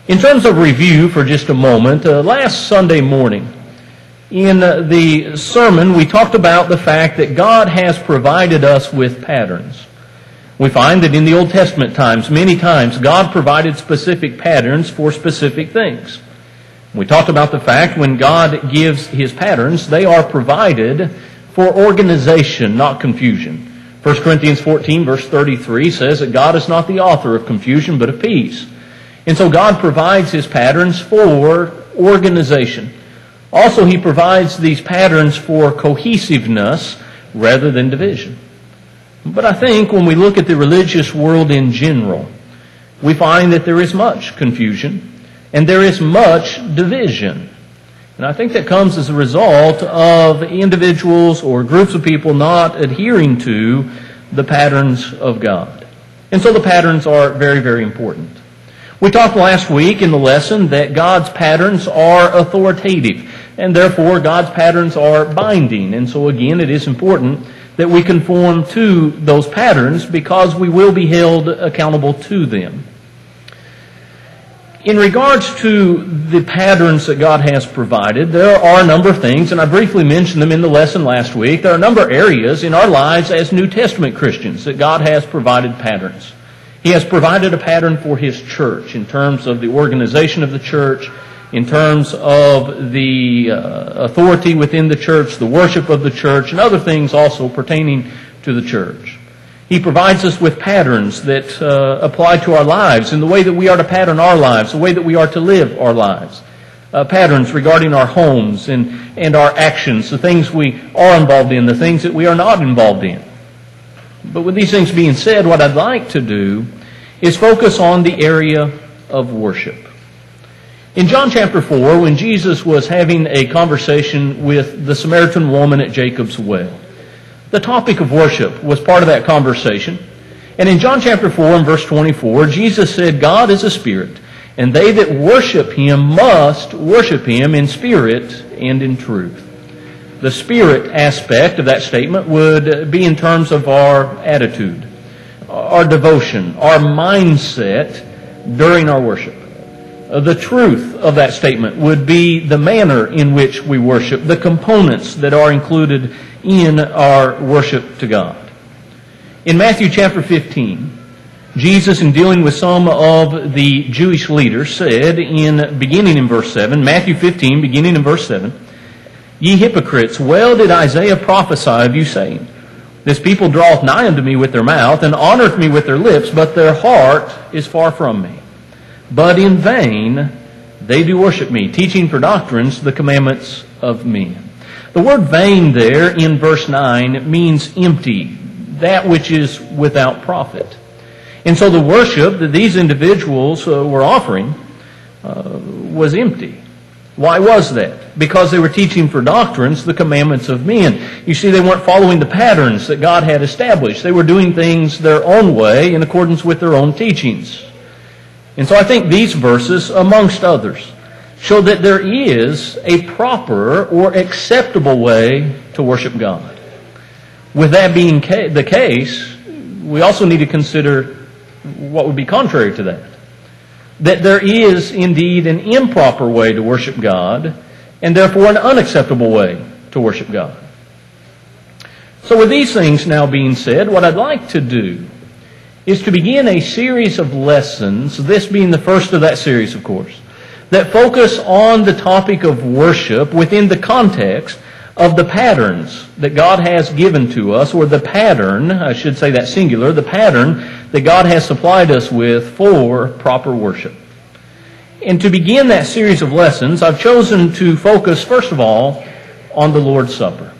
In terms of review for just a moment, last Sunday morning in the sermon we talked about the fact that God has provided us with patterns. We find that in the Old Testament times, many times, God provided specific patterns for specific things. We talked about the fact when God gives His patterns, they are provided for organization, not confusion. 1 Corinthians 14 verse 33 says that God is not the author of confusion but of peace. And so God provides His patterns for organization. Also, He provides these patterns for cohesiveness rather than division. But I think when we look at the religious world in general, we find that there is much confusion and there is much division. And I think that comes as a result of individuals or groups of people not adhering to the patterns of God. And so the patterns are very, very important. We talked last week in the lesson that God's patterns are authoritative, and therefore God's patterns are binding. And so again, it is important that we conform to those patterns because we will be held accountable to them. In regards to the patterns that God has provided, there are a number of things, and I briefly mentioned them in the lesson last week. There are a number of areas in our lives as New Testament Christians that God has provided patterns. He has provided a pattern for His church in terms of the organization of the church, in terms of the authority within the church, the worship of the church, and other things also pertaining to the church. He provides us with patterns that apply to our lives in the way that we are to pattern our lives, the way that we are to live our lives. Patterns regarding our homes and our actions, the things we are involved in, the things that we are not involved in. But with these things being said, what I'd like to do is focus on the area of worship. In John chapter 4, when Jesus was having a conversation with the Samaritan woman at Jacob's well, the topic of worship was part of that conversation. And in John chapter 4 and verse 24, Jesus said, God is a spirit, and they that worship Him must worship Him in spirit and in truth. The spirit aspect of that statement would be in terms of our attitude, our devotion, our mindset during our worship. The truth of that statement would be the manner in which we worship, the components that are included in our worship to God. In Matthew chapter 15, Jesus, in dealing with some of the Jewish leaders, said, beginning in verse 7, Matthew 15, beginning in verse 7, Ye hypocrites, well did Isaiah prophesy of you, saying, This people draweth nigh unto me with their mouth, and honoreth me with their lips, but their heart is far from me. But in vain they do worship me, teaching for doctrines the commandments of men. The word vain there in verse 9 means empty, that which is without profit. And so the worship that these individuals were offering was empty. Why was that? Because they were teaching for doctrines the commandments of men. You see, they weren't following the patterns that God had established. They were doing things their own way in accordance with their own teachings. And so I think these verses, amongst others, show that there is a proper or acceptable way to worship God. With that being the case, we also need to consider what would be contrary to that. That there is indeed an improper way to worship God, and therefore an unacceptable way to worship God. So with these things now being said, what I'd like to do is to begin a series of lessons, this being the first of that series, of course, that focus on the topic of worship within the context of the patterns that God has given to us, or the pattern, I should say that singular, the pattern that God has supplied us with for proper worship. And to begin that series of lessons, I've chosen to focus, first of all, on the Lord's Supper.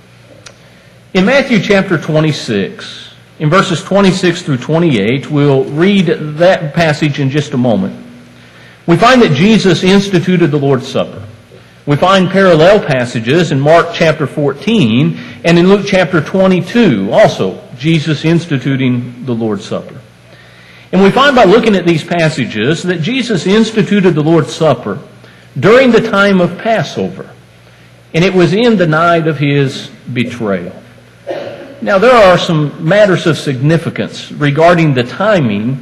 In Matthew chapter 26, in verses 26 through 28, we'll read that passage in just a moment. We find that Jesus instituted the Lord's Supper. We find parallel passages in Mark chapter 14 and in Luke chapter 22, also Jesus instituting the Lord's Supper. And we find by looking at these passages that Jesus instituted the Lord's Supper during the time of Passover. And it was in the night of His betrayal. Now there are some matters of significance regarding the timing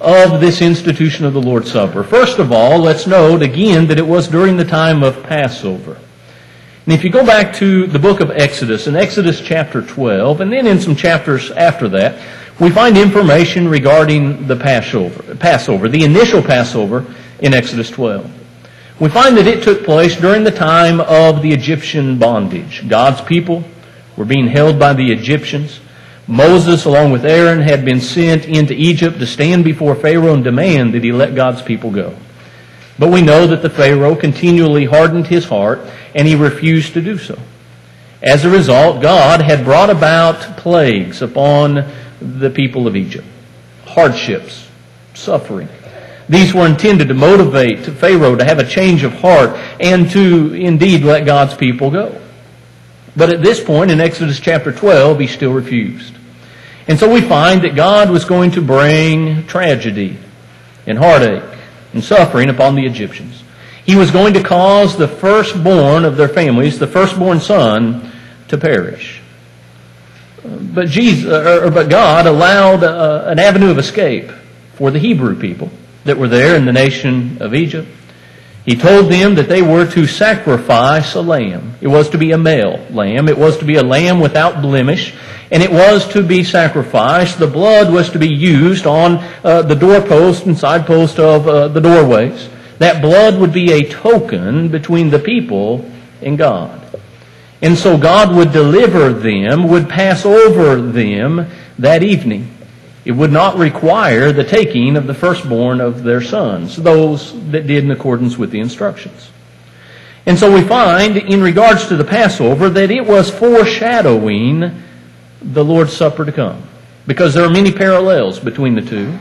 of this institution of the Lord's Supper. First of all, let's note again that it was during the time of Passover. And if you go back to the book of Exodus, in Exodus chapter 12, and then in some chapters after that, we find information regarding the Passover, the initial Passover in Exodus 12. We find that it took place during the time of the Egyptian bondage. God's people were being held by the Egyptians. Moses, along with Aaron, had been sent into Egypt to stand before Pharaoh and demand that he let God's people go. But we know that the Pharaoh continually hardened his heart, and he refused to do so. As a result, God had brought about plagues upon the people of Egypt. Hardships, suffering. These were intended to motivate Pharaoh to have a change of heart and to indeed let God's people go. But at this point in Exodus chapter 12, he still refused. And so we find that God was going to bring tragedy and heartache and suffering upon the Egyptians. He was going to cause the firstborn of their families, the firstborn son, to perish. But God allowed an avenue of escape for the Hebrew people that were there in the nation of Egypt. He told them that they were to sacrifice a lamb. It was to be a male lamb. It was to be a lamb without blemish. And it was to be sacrificed. The blood was to be used on the doorpost and side post of the doorways. That blood would be a token between the people and God. And so God would deliver them, would pass over them that evening. It would not require the taking of the firstborn of their sons, those that did in accordance with the instructions. And so we find, in regards to the Passover, that it was foreshadowing the Lord's Supper to come, because there are many parallels between the two.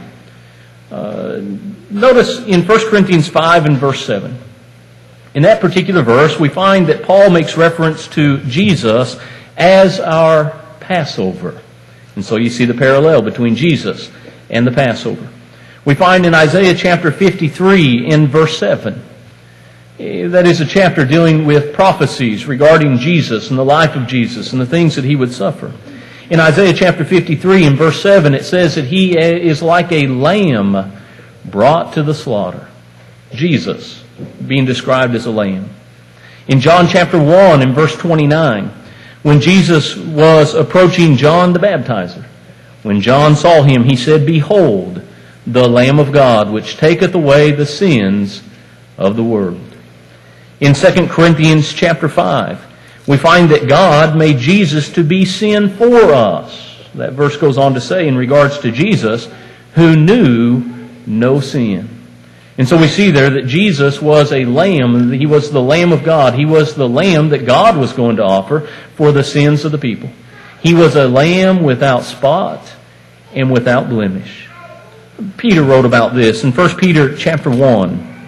Notice in 1 Corinthians 5 and verse 7. In that particular verse, we find that Paul makes reference to Jesus as our Passover. And so you see the parallel between Jesus and the Passover. We find in Isaiah chapter 53 in verse 7. That is a chapter dealing with prophecies regarding Jesus and the life of Jesus and the things that he would suffer. In Isaiah chapter 53 in verse 7 it says that he is like a lamb brought to the slaughter. Jesus being described as a lamb. In John chapter 1 in verse 29, when Jesus was approaching John the Baptizer, when John saw him, he said, "Behold, the Lamb of God, which taketh away the sins of the world." In 2 Corinthians chapter 5, we find that God made Jesus to be sin for us. That verse goes on to say, in regards to Jesus, who knew no sin. And so we see there that Jesus was a lamb. He was the Lamb of God. He was the lamb that God was going to offer for the sins of the people. He was a lamb without spot and without blemish. Peter wrote about this in 1 Peter chapter 1.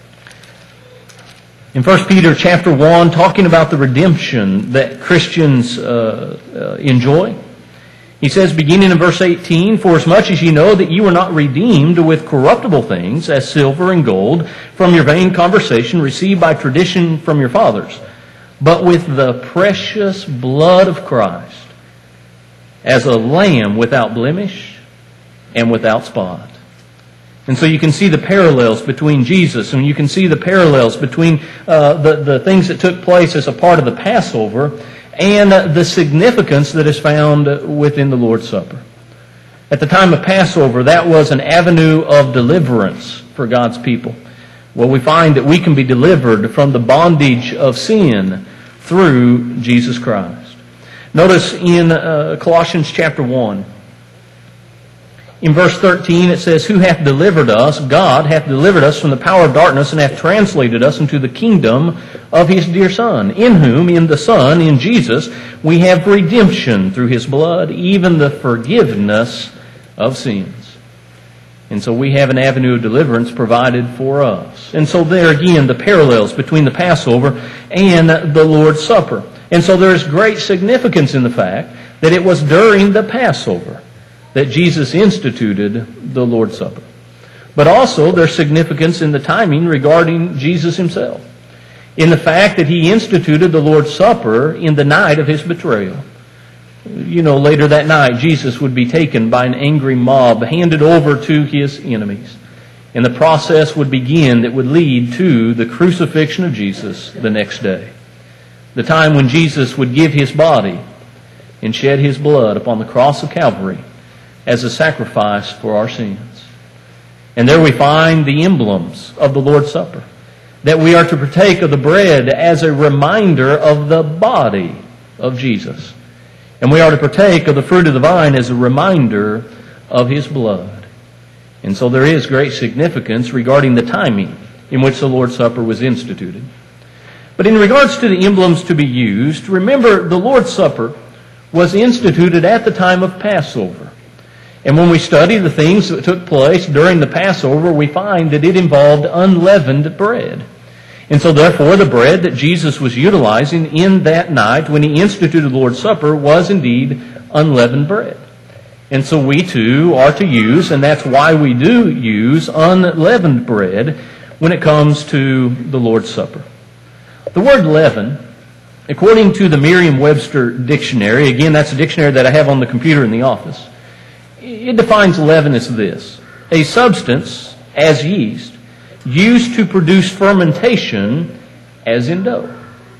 In 1 Peter chapter 1, talking about the redemption that Christians enjoy, he says, beginning in verse 18, "For as much as ye know that ye were not redeemed with corruptible things, as silver and gold, from your vain conversation received by tradition from your fathers, but with the precious blood of Christ, as a lamb without blemish and without spot." And so you can see the parallels between Jesus, and you can see the parallels between the things that took place as a part of the Passover and the significance that is found within the Lord's Supper. At the time of Passover, that was an avenue of deliverance for God's people. Well, we find that we can be delivered from the bondage of sin through Jesus Christ. Notice in Colossians chapter 1, in verse 13 it says, "Who hath delivered us? God hath delivered us from the power of darkness and hath translated us into the kingdom of His dear Son, in whom, in the Son, in Jesus, we have redemption through His blood, even the forgiveness of sins." And so we have an avenue of deliverance provided for us. And so there again, the parallels between the Passover and the Lord's Supper. And so there is great significance in the fact that it was during the Passover that Jesus instituted the Lord's Supper. But also there's significance in the timing regarding Jesus himself, in the fact that he instituted the Lord's Supper in the night of his betrayal. Later that night, Jesus would be taken by an angry mob, handed over to his enemies. And the process would begin that would lead to the crucifixion of Jesus the next day. The time when Jesus would give his body and shed his blood upon the cross of Calvary as a sacrifice for our sins. And there we find the emblems of the Lord's Supper, that we are to partake of the bread as a reminder of the body of Jesus. And we are to partake of the fruit of the vine as a reminder of his blood. And so there is great significance regarding the timing in which the Lord's Supper was instituted. But in regards to the emblems to be used, remember the Lord's Supper was instituted at the time of Passover. And when we study the things that took place during the Passover, we find that it involved unleavened bread. And so therefore the bread that Jesus was utilizing in that night when he instituted the Lord's Supper was indeed unleavened bread. And so we too are to use, and that's why we do use, unleavened bread when it comes to the Lord's Supper. The word leaven, according to the Merriam-Webster dictionary, again that's a dictionary that I have on the computer in the office, it defines leaven as this: a substance, as yeast, used to produce fermentation, as in dough.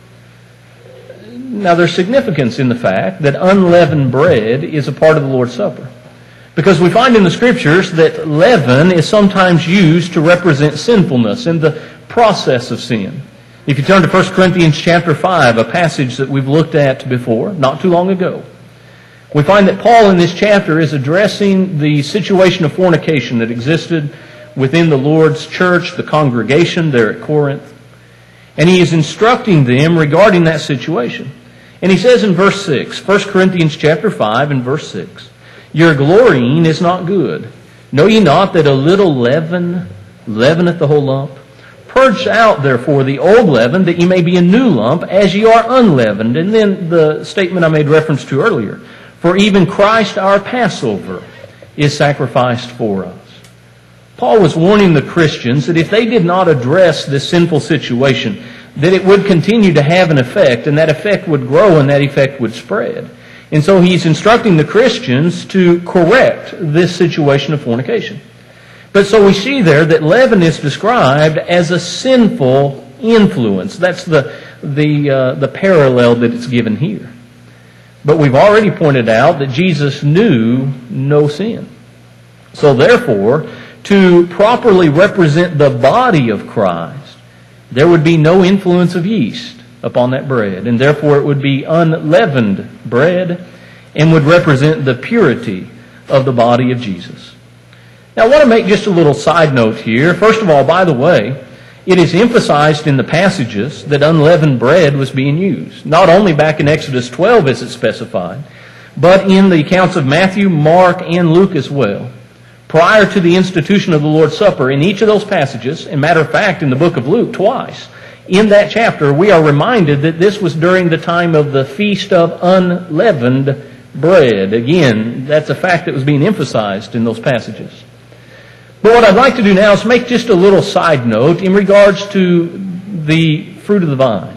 Now there's significance in the fact that unleavened bread is a part of the Lord's Supper, because we find in the Scriptures that leaven is sometimes used to represent sinfulness and the process of sin. If you turn to 1 Corinthians chapter 5, a passage that we've looked at before, not too long ago, we find that Paul in this chapter is addressing the situation of fornication that existed within the Lord's church, the congregation there at Corinth. And he is instructing them regarding that situation. And he says in verse 6, 1 Corinthians chapter 5 and verse 6, "Your glorying is not good. Know ye not that a little leaven leaveneth the whole lump? Purge out therefore the old leaven, that ye may be a new lump, as ye are unleavened." And then the statement I made reference to earlier, "For even Christ our Passover is sacrificed for us." Paul was warning the Christians that if they did not address this sinful situation, that it would continue to have an effect, and that effect would grow, and that effect would spread. And so he's instructing the Christians to correct this situation of fornication. But so we see there that leaven is described as a sinful influence. That's the parallel that it's given here. But we've already pointed out that Jesus knew no sin. So therefore, to properly represent the body of Christ, there would be no influence of yeast upon that bread, and therefore it would be unleavened bread and would represent the purity of the body of Jesus. Now I want to make just a little side note here. First of all, by the way, it is emphasized in the passages that unleavened bread was being used, not only back in Exodus 12 as it's specified, but in the accounts of Matthew, Mark, and Luke as well. Prior to the institution of the Lord's Supper, in each of those passages, and matter of fact, in the book of Luke, twice, in that chapter, we are reminded that this was during the time of the Feast of Unleavened Bread. Again, that's a fact that was being emphasized in those passages. But what I'd like to do now is make just a little side note in regards to the fruit of the vine.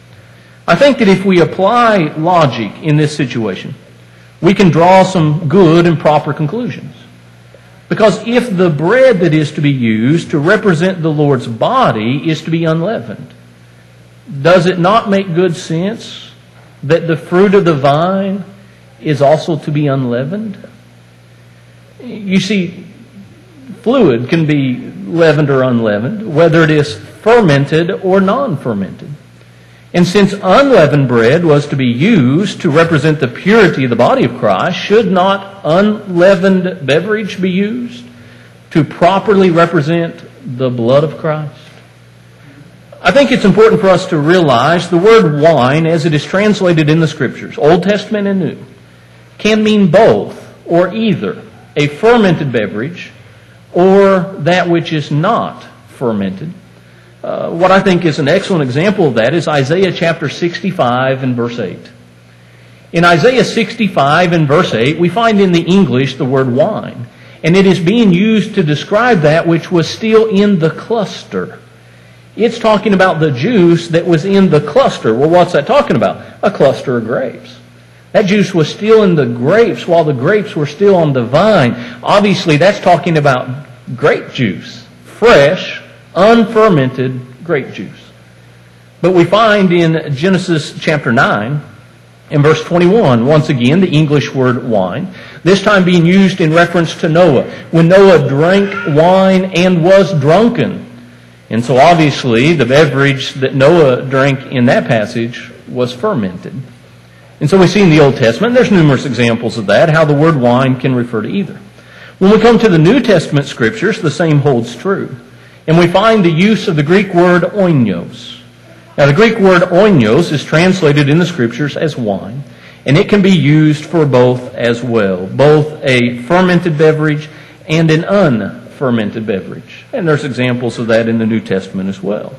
I think that if we apply logic in this situation, we can draw some good and proper conclusions. Because if the bread that is to be used to represent the Lord's body is to be unleavened, does it not make good sense that the fruit of the vine is also to be unleavened? You see, fluid can be leavened or unleavened, whether it is fermented or non-fermented. And since unleavened bread was to be used to represent the purity of the body of Christ, should not unleavened beverage be used to properly represent the blood of Christ? I think it's important for us to realize the word wine, as it is translated in the Scriptures, Old Testament and New, can mean both or either a fermented beverage or that which is not fermented. What I think is an excellent example of that is Isaiah chapter 65 and verse 8. In Isaiah 65 and verse 8, we find in the English the word wine, and it is being used to describe that which was still in the cluster. It's talking about the juice that was in the cluster. Well, what's that talking about? A cluster of grapes. That juice was still in the grapes while the grapes were still on the vine. Obviously, that's talking about grape juice, fresh, unfermented grape juice. But we find in Genesis chapter 9, in verse 21, once again, the English word wine, this time being used in reference to Noah, when Noah drank wine and was drunken. And so obviously, the beverage that Noah drank in that passage was fermented. And so we see in the Old Testament, there's numerous examples of that, how the word wine can refer to either. When we come to the New Testament Scriptures, the same holds true. And we find the use of the Greek word oinos. Now, the Greek word oinos is translated in the Scriptures as wine, and it can be used for both as well, both a fermented beverage and an unfermented beverage. And there's examples of that in the New Testament as well.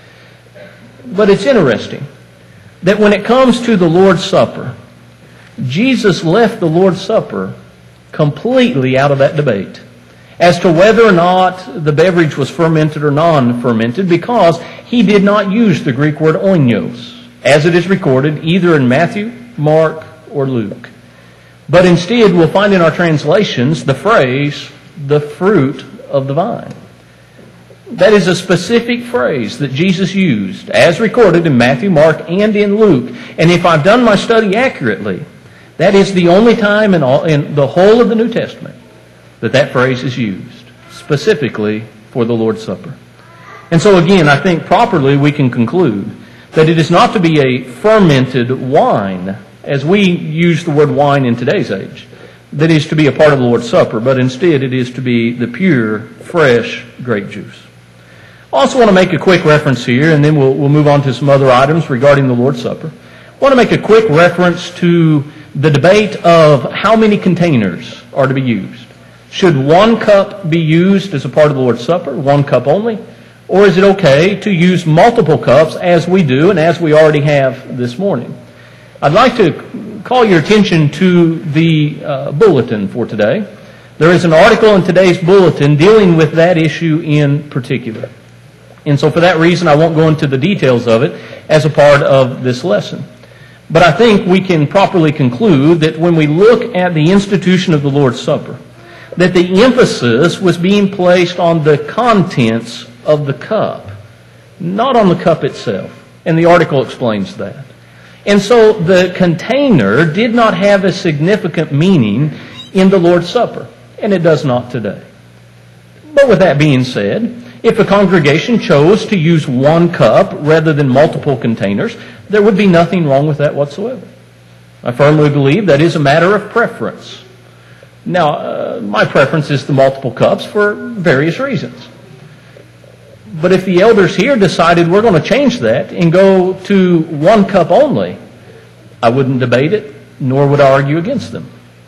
But it's interesting that when it comes to the Lord's Supper, Jesus left the Lord's Supper completely out of that debate as to whether or not the beverage was fermented or non-fermented, because he did not use the Greek word oinos, as it is recorded either in Matthew, Mark, or Luke. But instead, we'll find in our translations the phrase, the fruit of the vine. That is a specific phrase that Jesus used, as recorded in Matthew, Mark, and in Luke. And if I've done my study accurately, that is the only time in the whole of the New Testament that phrase is used, specifically for the Lord's Supper. And so again, I think properly we can conclude that it is not to be a fermented wine, as we use the word wine in today's age, that is to be a part of the Lord's Supper, but instead it is to be the pure, fresh grape juice. I also want to make a quick reference here, and then we'll move on to some other items regarding the Lord's Supper. I want to make a quick reference to the debate of how many containers are to be used. Should one cup be used as a part of the Lord's Supper, one cup only? Or is it okay to use multiple cups as we do and as we already have this morning? I'd like to call your attention to the bulletin for today. There is an article in today's bulletin dealing with that issue in particular. And so for that reason, I won't go into the details of it as a part of this lesson. But I think we can properly conclude that when we look at the institution of the Lord's Supper, that the emphasis was being placed on the contents of the cup, not on the cup itself. And the article explains that. And so the container did not have a significant meaning in the Lord's Supper, and it does not today. But with that being said, if a congregation chose to use one cup rather than multiple containers, there would be nothing wrong with that whatsoever. I firmly believe that is a matter of preference. Now, my preference is the multiple cups for various reasons. But if the elders here decided we're going to change that and go to one cup only, I wouldn't debate it, nor would I argue against them.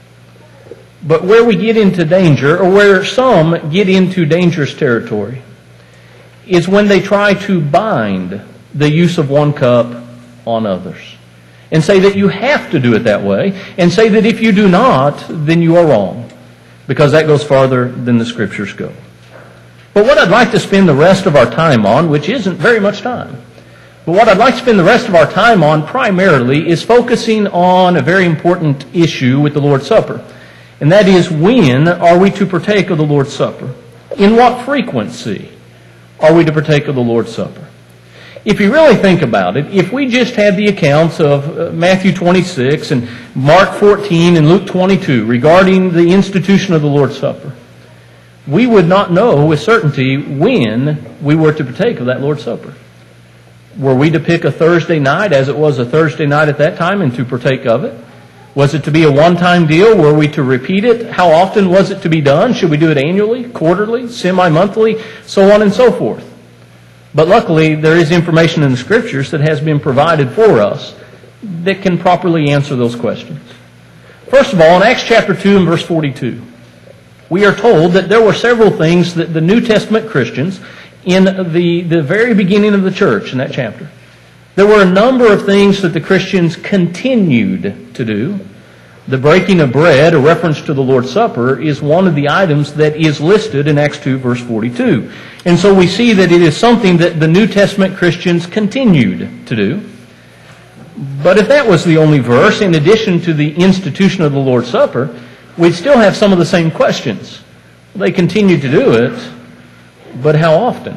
But where we get into danger, or where some get into dangerous territory, is when they try to bind the use of one cup on others. And say that you have to do it that way, and say that if you do not, then you are wrong. Because that goes farther than the Scriptures go. But what I'd like to spend the rest of our time on, which isn't very much time, but what I'd like to spend the rest of our time on primarily is focusing on a very important issue with the Lord's Supper. And that is, when are we to partake of the Lord's Supper? In what frequency are we to partake of the Lord's Supper? If you really think about it, if we just had the accounts of Matthew 26 and Mark 14 and Luke 22 regarding the institution of the Lord's Supper, we would not know with certainty when we were to partake of that Lord's Supper. Were we to pick a Thursday night, as it was a Thursday night at that time, and to partake of it? Was it to be a one-time deal? Were we to repeat it? How often was it to be done? Should we do it annually, quarterly, semi-monthly, so on and so forth? But luckily, there is information in the Scriptures that has been provided for us that can properly answer those questions. First of all, in Acts chapter 2 and verse 42, we are told that there were several things that the New Testament Christians, in the very beginning of the church in that chapter, there were a number of things that the Christians continued to do. The breaking of bread, a reference to the Lord's Supper, is one of the items that is listed in Acts 2, verse 42. And so we see that it is something that the New Testament Christians continued to do. But if that was the only verse, in addition to the institution of the Lord's Supper, we'd still have some of the same questions. They continued to do it, but how often?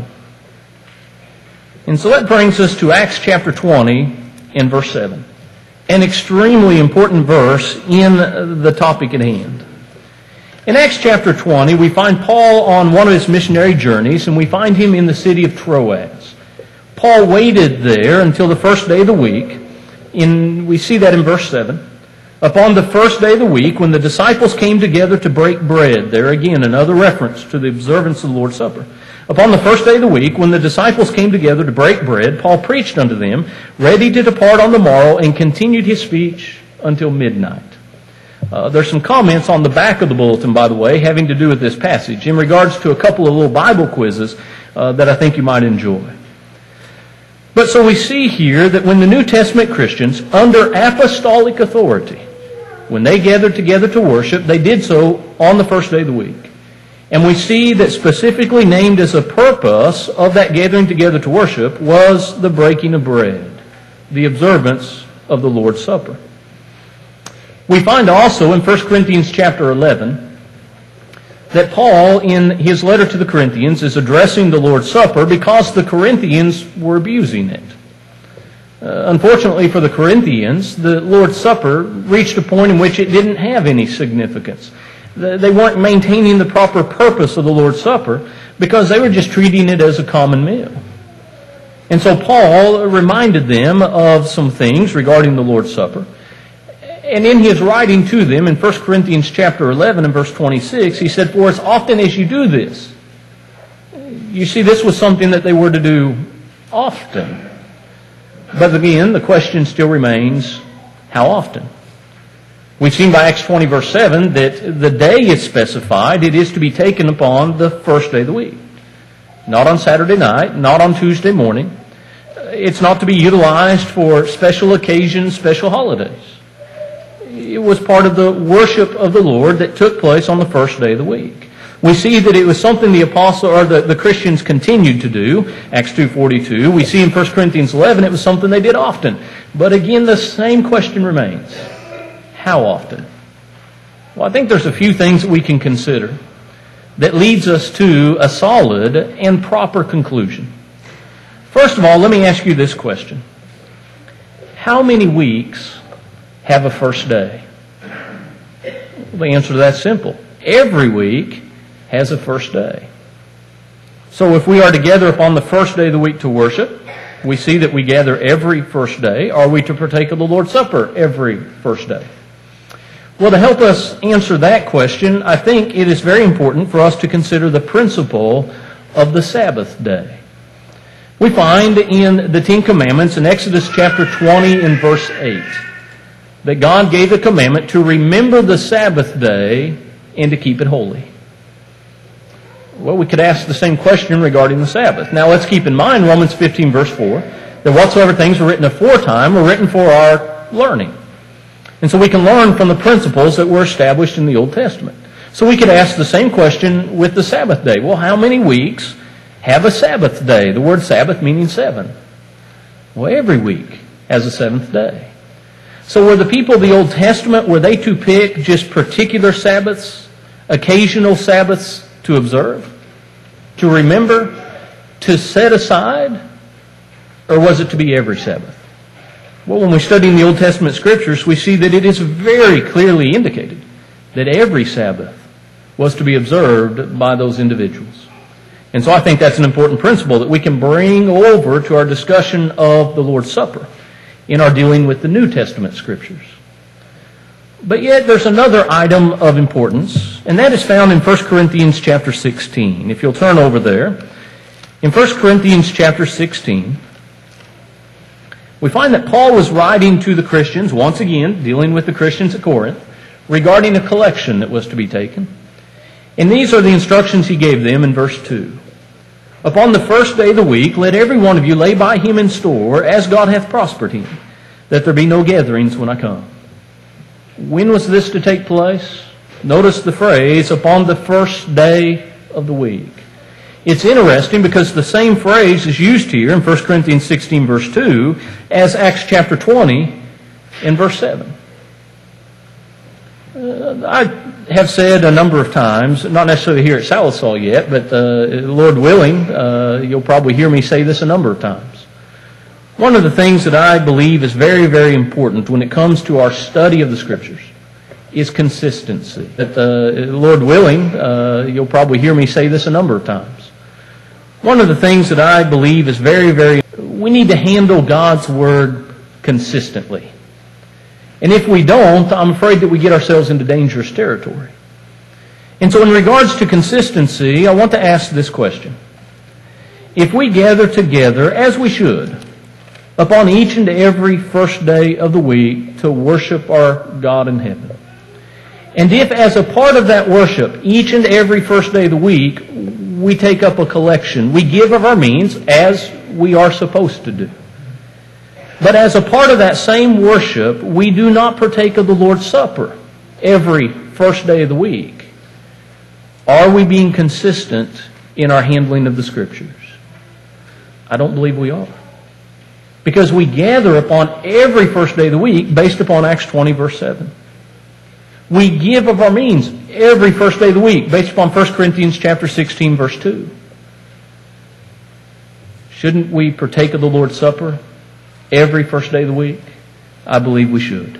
And so that brings us to Acts chapter 20 and verse 7. An extremely important verse in the topic at hand. In Acts chapter 20, we find Paul on one of his missionary journeys, and we find him in the city of Troas. Paul waited there until the first day of the week. We see that in verse 7. Upon the first day of the week, when the disciples came together to break bread, there again another reference to the observance of the Lord's Supper. Upon the first day of the week, when the disciples came together to break bread, Paul preached unto them, ready to depart on the morrow, and continued his speech until midnight. There's some comments on the back of the bulletin, by the way, having to do with this passage in regards to a couple of little Bible quizzes that I think you might enjoy. But so we see here that when the New Testament Christians, under apostolic authority, when they gathered together to worship, they did so on the first day of the week. And we see that specifically named as a purpose of that gathering together to worship was the breaking of bread, the observance of the Lord's Supper. We find also in 1 Corinthians chapter 11 that Paul, in his letter to the Corinthians, is addressing the Lord's Supper because the Corinthians were abusing it. Unfortunately for the Corinthians, the Lord's Supper reached a point in which it didn't have any significance. They weren't maintaining the proper purpose of the Lord's Supper because they were just treating it as a common meal. And so Paul reminded them of some things regarding the Lord's Supper. And in his writing to them in 1 Corinthians chapter 11 and verse 26, he said, "For as often as you do this," you see, this was something that they were to do often. But again, the question still remains, how often? We've seen by Acts 20 verse 7 that the day is specified. It is to be taken upon the first day of the week. Not on Saturday night, not on Tuesday morning. It's not to be utilized for special occasions, special holidays. It was part of the worship of the Lord that took place on the first day of the week. We see that it was something the apostle or the Christians continued to do, Acts 2:42. We see in 1 Corinthians 11 it was something they did often. But again, the same question remains. How often? Well, I think there's a few things that we can consider that leads us to a solid and proper conclusion. First of all, let me ask you this question. How many weeks have a first day? Well, the answer to that's simple. Every week has a first day. So if we are together upon the first day of the week to worship, we see that we gather every first day. Are we to partake of the Lord's Supper every first day? Well, to help us answer that question, I think it is very important for us to consider the principle of the Sabbath day. We find in the Ten Commandments in Exodus chapter 20 and verse 8 that God gave a commandment to remember the Sabbath day and to keep it holy. Well, we could ask the same question regarding the Sabbath. Now, let's keep in mind Romans 15 verse 4, that whatsoever things were written aforetime were written for our learning. And so we can learn from the principles that were established in the Old Testament. So we could ask the same question with the Sabbath day. Well, how many weeks have a Sabbath day? The word Sabbath meaning 7. Well, every week has a 7th day. So were the people of the Old Testament, were they to pick just particular Sabbaths, occasional Sabbaths to observe, to remember, to set aside, or was it to be every Sabbath? Well, when we study in the Old Testament Scriptures, we see that it is very clearly indicated that every Sabbath was to be observed by those individuals. And so I think that's an important principle that we can bring over to our discussion of the Lord's Supper in our dealing with the New Testament Scriptures. But yet there's another item of importance, and that is found in 1 Corinthians chapter 16. If you'll turn over there, in 1 Corinthians chapter 16, we find that Paul was writing to the Christians, once again, dealing with the Christians at Corinth, regarding a collection that was to be taken. And these are the instructions he gave them in verse 2. Upon the first day of the week, let every one of you lay by him in store, as God hath prospered him, that there be no gatherings when I come. When was this to take place? Notice the phrase, upon the first day of the week. It's interesting because the same phrase is used here in 1 Corinthians 16, verse 2, as Acts chapter 20 in verse 7. I have said a number of times, not necessarily here at Salisaw yet, but Lord willing, you'll probably hear me say this a number of times. One of the things that I believe is very, very important when it comes to our study of the Scriptures is consistency. That Lord willing, you'll probably hear me say this a number of times. One of the things that I believe is very, very, we need to handle God's Word consistently. And if we don't, I'm afraid that we get ourselves into dangerous territory. And so in regards to consistency, I want to ask this question. If we gather together, as we should, upon each and every first day of the week to worship our God in heaven, and if as a part of that worship, each and every first day of the week, we take up a collection, we give of our means as we are supposed to do, but as a part of that same worship, we do not partake of the Lord's Supper every first day of the week, are we being consistent in our handling of the Scriptures? I don't believe we are. Because we gather upon every first day of the week based upon Acts 20, verse 7. We give of our means every first day of the week based upon 1 Corinthians chapter 16, verse 2. Shouldn't we partake of the Lord's Supper every first day of the week? I believe we should.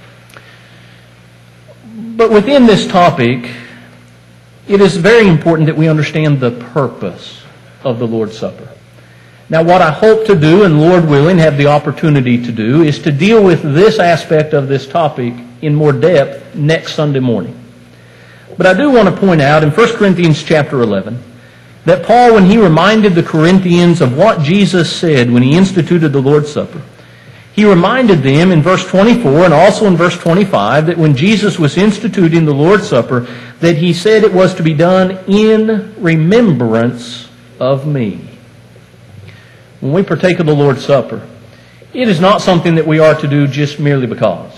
But within this topic, it is very important that we understand the purpose of the Lord's Supper. Now, what I hope to do, and Lord willing, have the opportunity to do, is to deal with this aspect of this topic in more depth next Sunday morning. But I do want to point out in 1 Corinthians chapter 11 that Paul, when he reminded the Corinthians of what Jesus said when he instituted the Lord's Supper, he reminded them in verse 24 and also in verse 25 that when Jesus was instituting the Lord's Supper, that he said it was to be done in remembrance of me. When we partake of the Lord's Supper, it is not something that we are to do just merely because.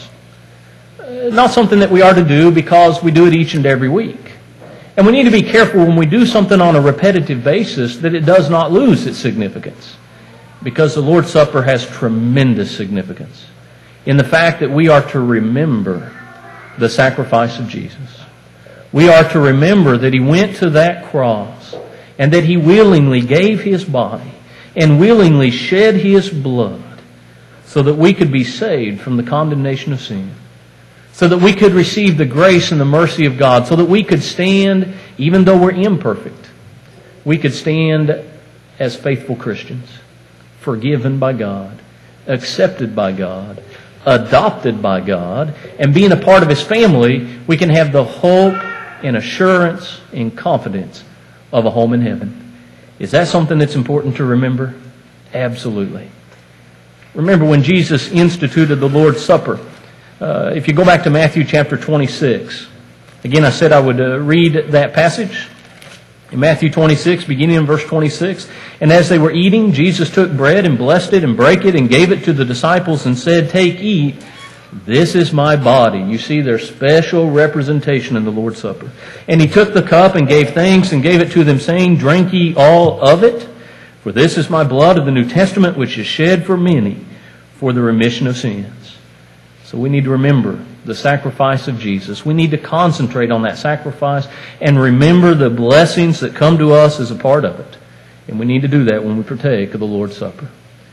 Not something that we are to do because we do it each and every week. And we need to be careful when we do something on a repetitive basis that it does not lose its significance. Because the Lord's Supper has tremendous significance in the fact that we are to remember the sacrifice of Jesus. We are to remember that He went to that cross and that He willingly gave His body and willingly shed His blood so that we could be saved from the condemnation of sin, so that we could receive the grace and the mercy of God, so that we could stand, even though we're imperfect, we could stand as faithful Christians, forgiven by God, accepted by God, adopted by God, and being a part of His family, we can have the hope and assurance and confidence of a home in heaven. Is that something that's important to remember? Absolutely. Remember when Jesus instituted the Lord's Supper. If you go back to Matthew chapter 26, again I said I would read that passage. In Matthew 26, beginning in verse 26, and as they were eating, Jesus took bread and blessed it and brake it and gave it to the disciples and said, "Take, eat. This is my body." You see their special representation in the Lord's Supper. And He took the cup and gave thanks and gave it to them, saying, "Drink ye all of it, for this is my blood of the New Testament, which is shed for many for the remission of sins." So we need to remember the sacrifice of Jesus. We need to concentrate on that sacrifice and remember the blessings that come to us as a part of it. And we need to do that when we partake of the Lord's Supper.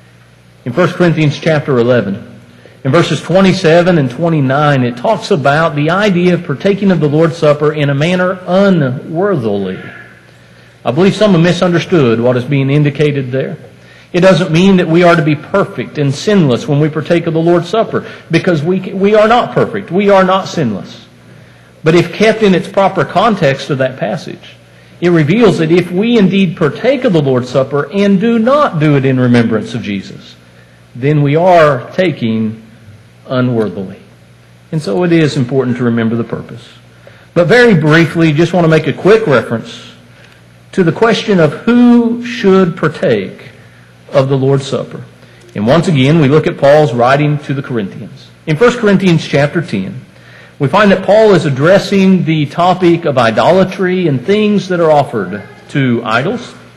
In 1 Corinthians chapter 11, in verses 27 and 29, it talks about the idea of partaking of the Lord's Supper in a manner unworthily. I believe some have misunderstood what is being indicated there. It doesn't mean that we are to be perfect and sinless when we partake of the Lord's Supper, because we are not perfect. We are not sinless. But if kept in its proper context of that passage, it reveals that if we indeed partake of the Lord's Supper and do not do it in remembrance of Jesus, then we are taking unworthily. And so it is important to remember the purpose. But very briefly, just want to make a quick reference to the question of who should partake of the Lord's Supper. And once again, we look at Paul's writing to the Corinthians. In 1 Corinthians chapter 10, we find that Paul is addressing the topic of idolatry and things that are offered to idols.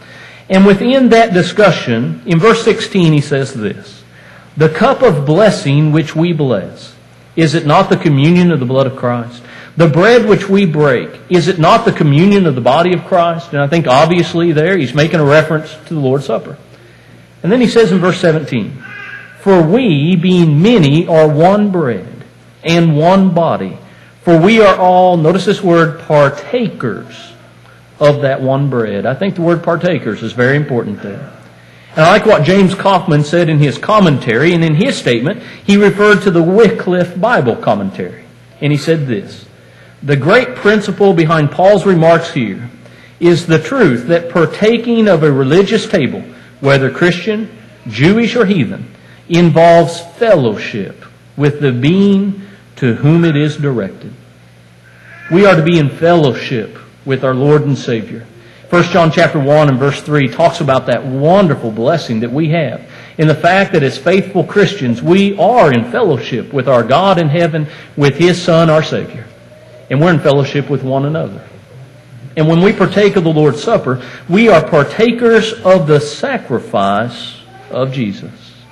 And within that discussion, in verse 16, he says this, "The cup of blessing which we bless, is it not the communion of the blood of Christ? The bread which we break, is it not the communion of the body of Christ?" And I think obviously there he's making a reference to the Lord's Supper. And then he says in verse 17, "For we, being many, are one bread and one body. For we are all," notice this word, "partakers of that one bread." I think the word partakers is very important there. And I like what James Kaufman said in his commentary, and in his statement, he referred to the Wycliffe Bible commentary. And he said this, "The great principle behind Paul's remarks here is the truth that partaking of a religious table, whether Christian, Jewish, or heathen, involves fellowship with the being to whom it is directed." We are to be in fellowship with our Lord and Savior. 1 John chapter 1 and verse 3 talks about that wonderful blessing that we have in the fact that as faithful Christians, we are in fellowship with our God in heaven, with His Son, our Savior. And we're in fellowship with one another. And when we partake of the Lord's Supper, we are partakers of the sacrifice of Jesus.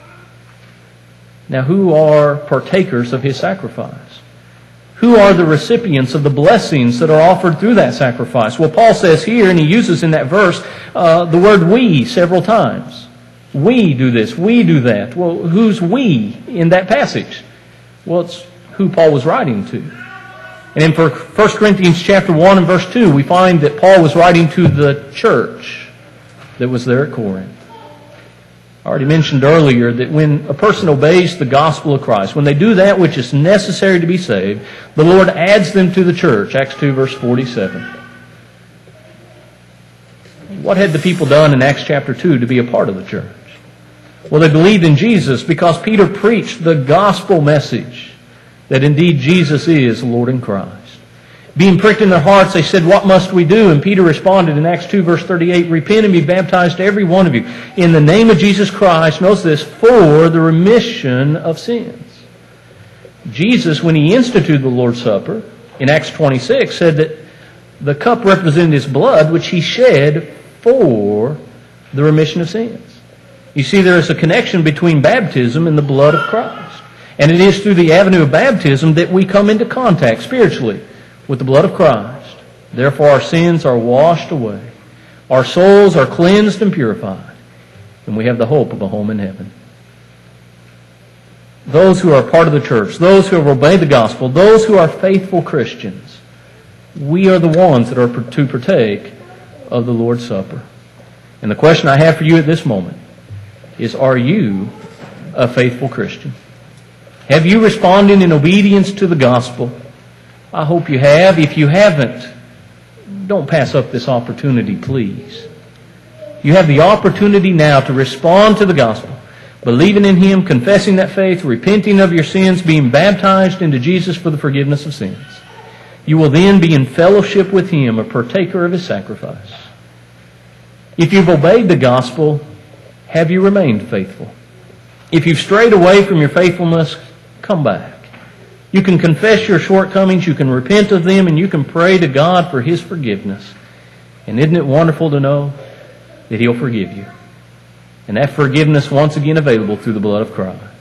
Now, who are partakers of His sacrifice? Who are the recipients of the blessings that are offered through that sacrifice? Well, Paul says here, and he uses in that verse, the word "we" several times. We do this, we do that. Well, who's we in that passage? Well, it's who Paul was writing to. And in 1 Corinthians chapter 1 and verse 2, we find that Paul was writing to the church that was there at Corinth. I already mentioned earlier that when a person obeys the gospel of Christ, when they do that which is necessary to be saved, the Lord adds them to the church. Acts 2 verse 47. What had the people done in Acts chapter 2 to be a part of the church? Well, they believed in Jesus because Peter preached the gospel message that indeed Jesus is Lord and Christ. Being pricked in their hearts, they said, "What must we do?" And Peter responded in Acts 2 verse 38, "Repent and be baptized every one of you in the name of Jesus Christ," notice this, "for the remission of sins." Jesus, when He instituted the Lord's Supper in Acts 26, said that the cup represented His blood, which He shed for the remission of sins. You see, there is a connection between baptism and the blood of Christ. And it is through the avenue of baptism that we come into contact spiritually with the blood of Christ. Therefore our sins are washed away. Our souls are cleansed and purified. And we have the hope of a home in heaven. Those who are part of the church, those who have obeyed the gospel, those who are faithful Christians, we are the ones that are to partake of the Lord's Supper. And the question I have for you at this moment is, are you a faithful Christian? Have you responded in obedience to the gospel? I hope you have. If you haven't, don't pass up this opportunity, please. You have the opportunity now to respond to the gospel, believing in Him, confessing that faith, repenting of your sins, being baptized into Jesus for the forgiveness of sins. You will then be in fellowship with Him, a partaker of His sacrifice. If you've obeyed the gospel, have you remained faithful? If you've strayed away from your faithfulness, come back. You can confess your shortcomings, you can repent of them, and you can pray to God for His forgiveness. And isn't it wonderful to know that He'll forgive you? And that forgiveness once again available through the blood of Christ.